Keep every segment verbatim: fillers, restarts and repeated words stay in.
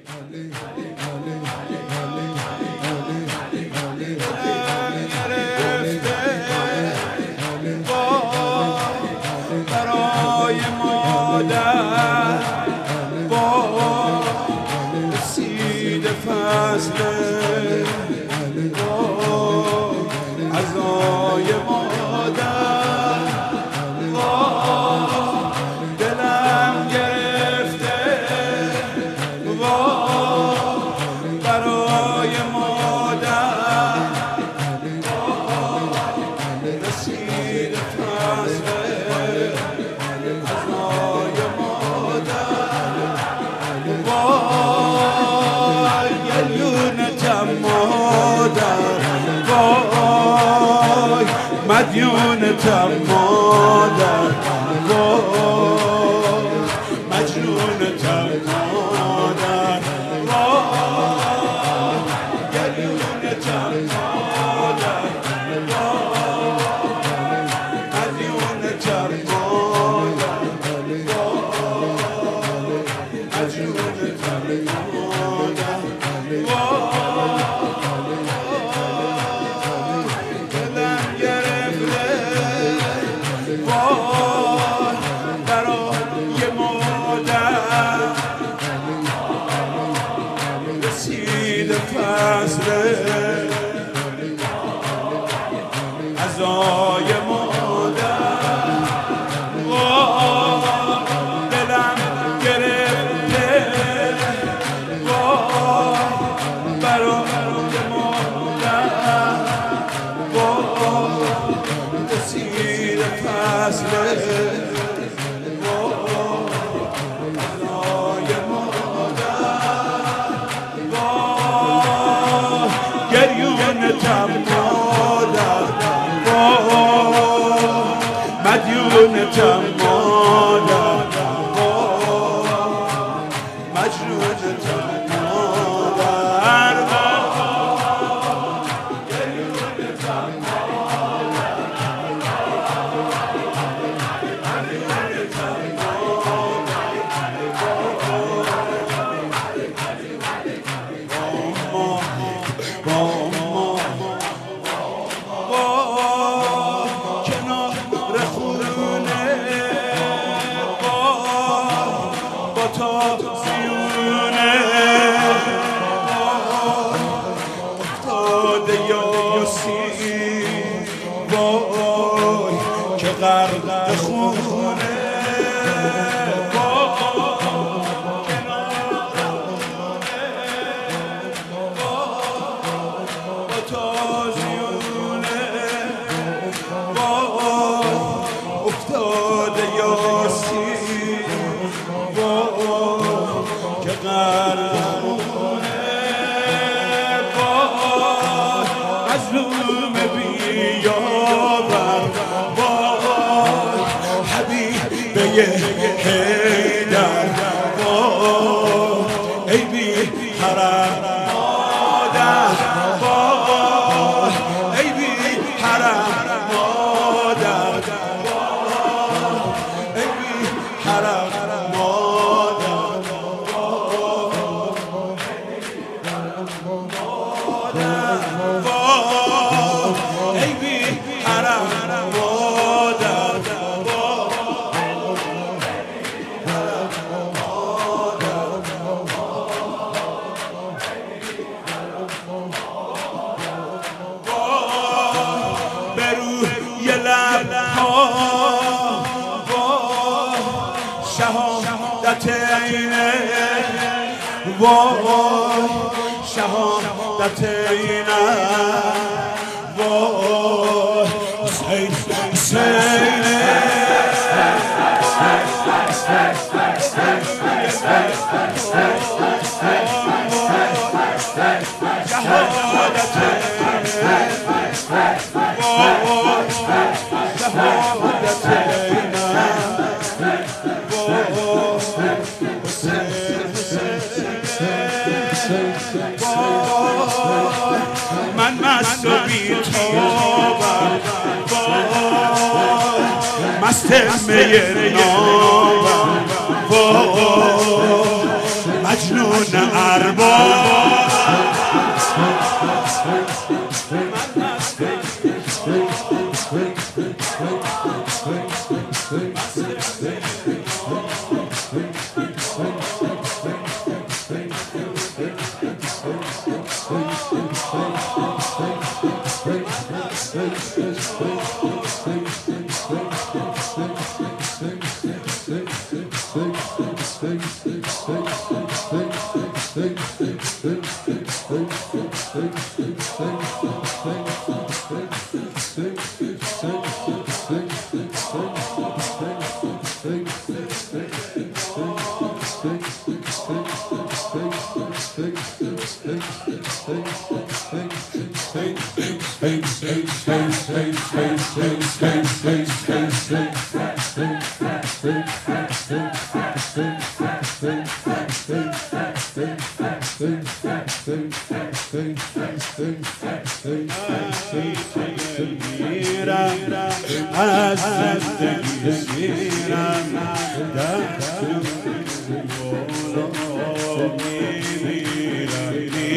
برای مادر رسید فصل عزای مادر دلم گرفته برای مادر رسید فصل عزای مادر وای گلونتم مادر وای مدیونتم مادر وای مجنونتم مادر وای گلونتم مادر وای مدیونتم مادر وای مجنونتم مادر فصل عزای مادر دلم گرفته برای مادر رسید فصل گریونتم مادر مدیونتم مادر مجنونتم مادر گریونتم که غرق خونه با تازیونه افتاده یاسی که غرق خونه مظلوم بیاور وای حبیبه حیدر وای ای بی حرم مادر وای ای بی حرم مادر وای ای بی حرم مادر ای بی حرم مادر بروی لبها شهادت اینه وای شهادت اینه وای حسین حسینه شهادت من مست و بی‌تابم مست می نامم مجنون جون ارباب از زندگی سیرم دست بالا میمیرم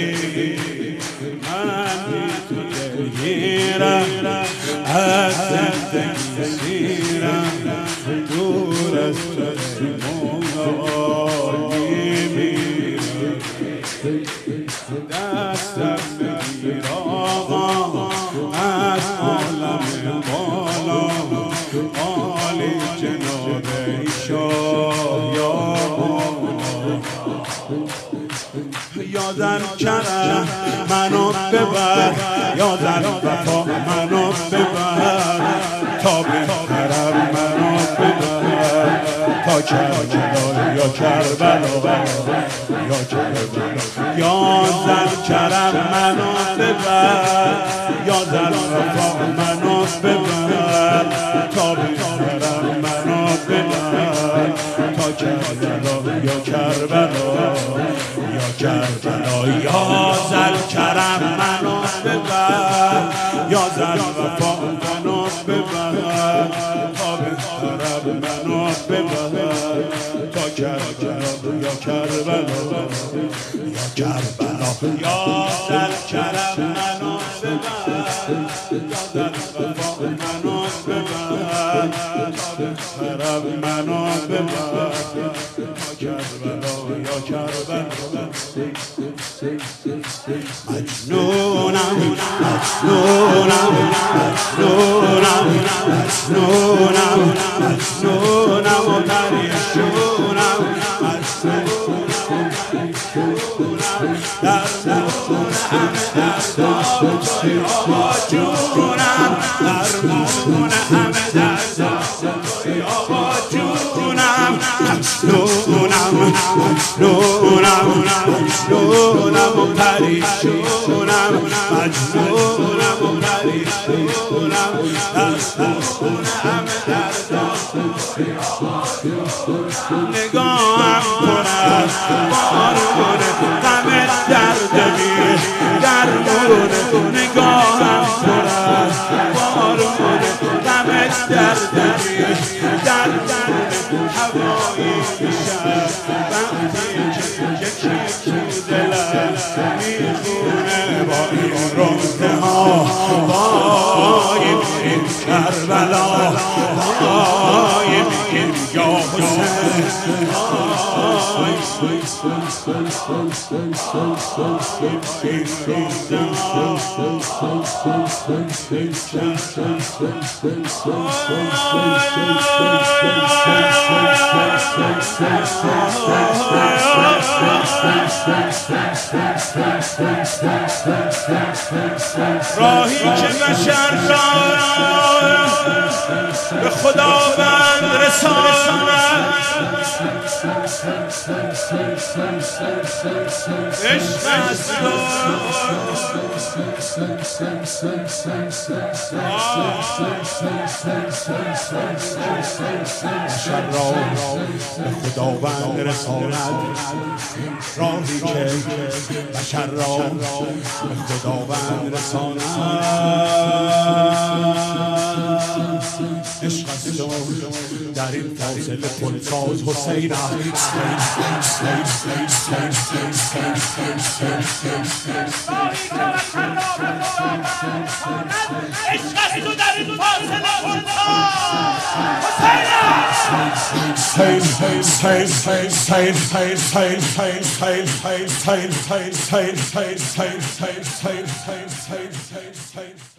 من تو دلگیرم از زندگی سیرم دور از چشمام میمیرم دستم بگیر آقا از عالم بالا عالی جناب شاه یادن کرم منو ببر یادن وفا منو ببر تا بهترم منو ببر تا کربلا یا کربلا یا کربلا یادن کرم منو ببر یادن وفا منو ببر تا بهترم منو ببر تا کربلا یا کربلا یا کربلا یا زل کرم منو ببر یا زل وفا منو ببر تا بهترم منو ببر تا کربلا یا کربلا یا کربلا یا زل کرم منو ببر یا زل وفا منو ببر تا بهترم منو ببر تا کربلا یا کربلا مجنونم مجنونم مجنونم مجنونم مجنونم و پریشونم مجنونم در درون همه دردام توی آقا جونم درمون همه دردام توی آقا جونم مجنونم مجنونم مجنونم و پریشونم مجنونم و پریشونم در درون همه دردام توی آقا جونم نگاهم پر از بارون غم درد بی درمون نگاهم پر از بارون غم درد بی درمون هوایی میشم وقتی که یکی تو دلم میخونه با این روزه ها وای میریم کربلا وای میگیم یا حسین وای این روزه ها راهی که بشر را به خداوند رساند عشق است بشر را به خداوند رساند راهی که بشر را به خداوند رساند عشق است در این فاصله پلساز حسین است